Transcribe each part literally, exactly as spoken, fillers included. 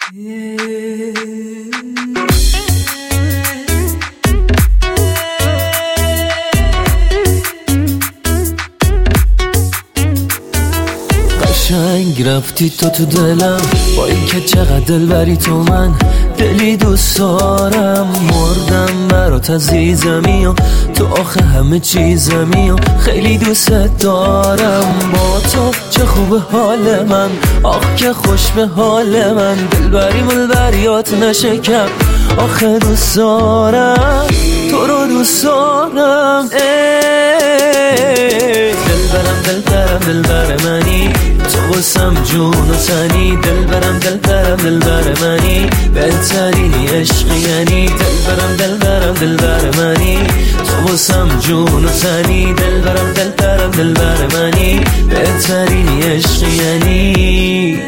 قشنگ رفتی تو تو دلم، با اینکه چقدر دل بری تو، من دلی دوست دارم. مردم برات عزیزمی و تو آخه همه چیزمی و خیلی دوست دارم. با تو چه خوب حال من، آخ که خوش به حال من. دل بری ملبریات نشکم، آخه دوست دارم تو رو دوست دارم. دل برم دل برم دل بر منی، تو واسم جون و تنی. دل برم دل برم دل بر منی، بهترینی عشقی یعنی. دل برم دل برم دل بر منی، تو واسم جون و تنی. دل برم دل برم دل بر منی، بهترینی عشقی یعنی.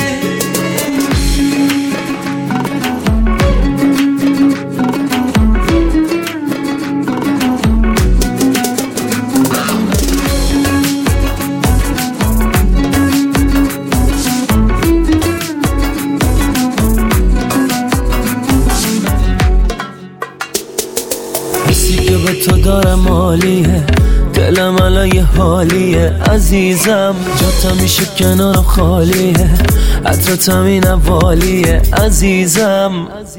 حسی که به تو دارم عالیه، دلم الان یه حالیه عزیزم. جاتم میشه کنارم خالیه، عطرتم این اوالیه عزیزم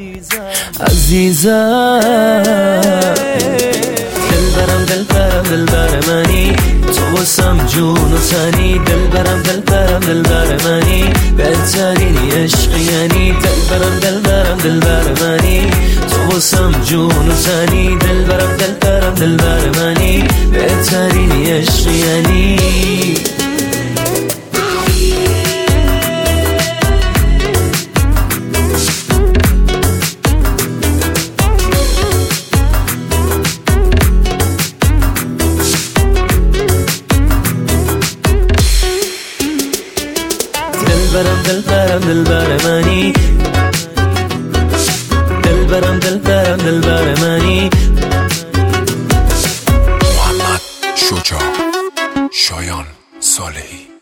عزیزم. دل برم دل برم دل بر منی، تو واسم جون و تنی. دل برم دل برم دل بر منی، بهترینی عشقی یعنی. دل برم دل برم دل بر منی، تو واسم جون و تنی. دل برم دل برم دل بر منی، بهترینی عشقی یعنی. دل برم دل برم دل بر منی، دل برم دل برم دل بر منی. محمد شجاع، شایان صالحی.